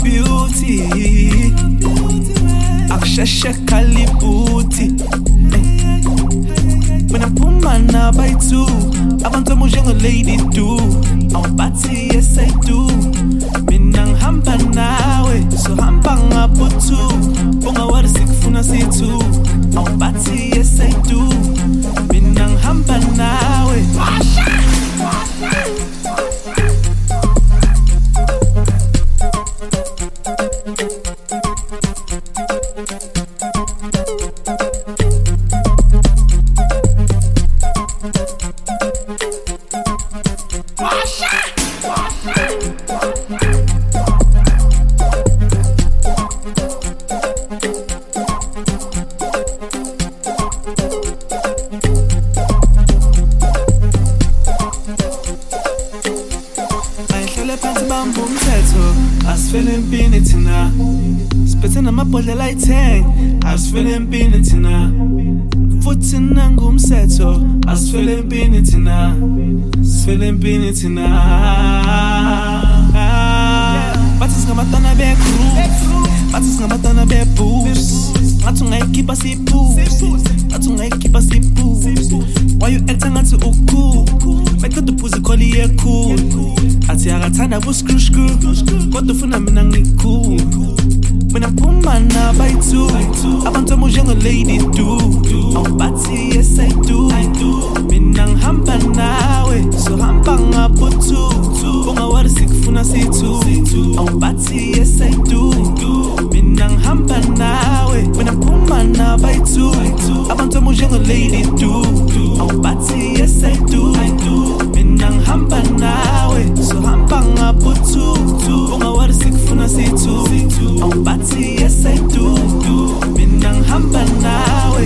beauty akusheshe kalibuti mina phuma nabayithu abantu amushengo lady do awubathi yes I do mina ngihamba nawe so hamba ngaputhu ungawari sikufuna sithu awubathi yes I do mina ngihamba nawe Amabhodlela ayitheng asifele empini thina futhi nangumsetho asifele empini thina sifele empini thina bathi singamatana be-group bathi singamatana be-boobs ngathi ungayikhipha siyiphuze ngathi ungayikhipha siyiphuze why you acting ngathi ucool beqeda uphuze ikholi ye-cool athi akathanda bu-screw kodwa ufuna mina ngicool mina phuma nabayithu abantu amushengo lady do awubathi yes I do mina ngihamba nawe so hamba ngaputhu ungawari sikufuna sithu awubathi yes I do mina ngihamba nawe mina phuma nabayithu abantu amushengo lady do awubathi yes I do mina ngihamba nawe so hamba ngaputhu ungawari sikufuna sithu awubathi yes I do mina ngihamba nawe